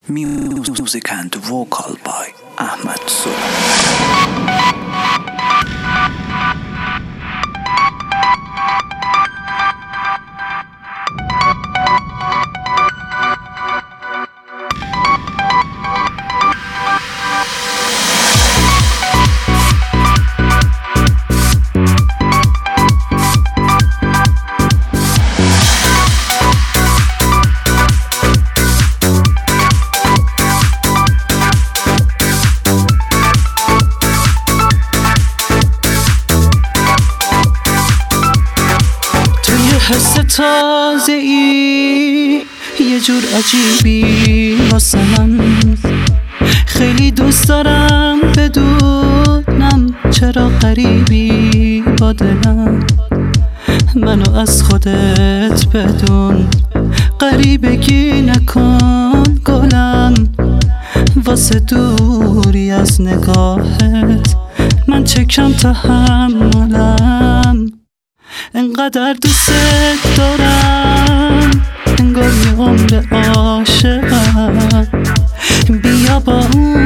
Music and vocal by Ahmad Sula. حس تازه ای یه جور عجیبی واسه من، خیلی دوست دارم بدونم چرا غریبی با دلم. منو از خودت بدون، غریبگی نکن گلم، واسه دوری از نگاهت من چه کم تحملم. انقدر دوست دارم انگار یه عمر عاشقم، بیا با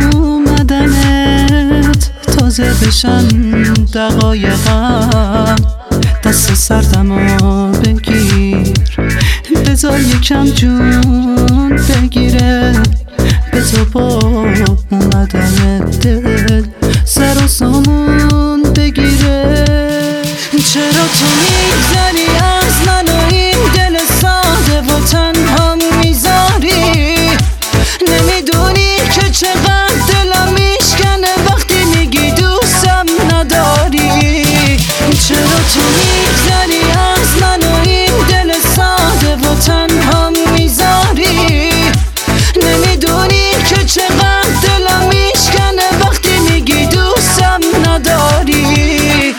اومدنت تازه بشن دقایقم. دست سردمو بگیر، بذار یکم جون بگیره، بذار با اومدن دل سر و سامون بگیره. چرا تو میگذری از من و این دل ساده و تنها میذاری؟ نمیدونی که چقدر دلم میشکنه وقتی میگی دوستم نداری. چرا تو میگذری از من و این دل ساده و تنها میذاری؟ نمیدونی که چقدر دلم میشکنه وقتی میگی دوستم نداری.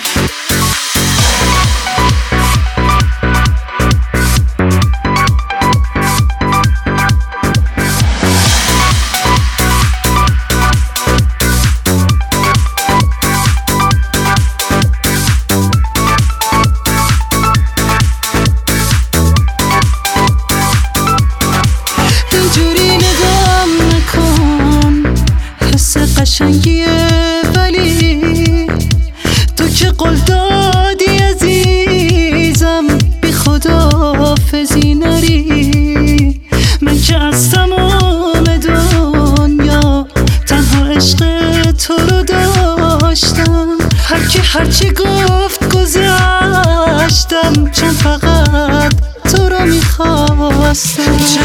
قشنگیه ولی تو که قول دادی عزیزم بی خداحافظی نری. من که از تمام دنیا تنها عشق تو رو داشتم، هرچی گفت گذشتم چون فقط تو رو میخواستم.